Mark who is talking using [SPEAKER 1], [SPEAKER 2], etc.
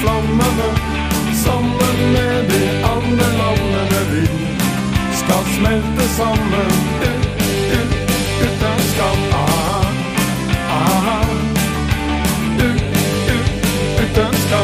[SPEAKER 1] flammene, sammen med de andre landene vi skal smelte sammen uten skam. Uten skam.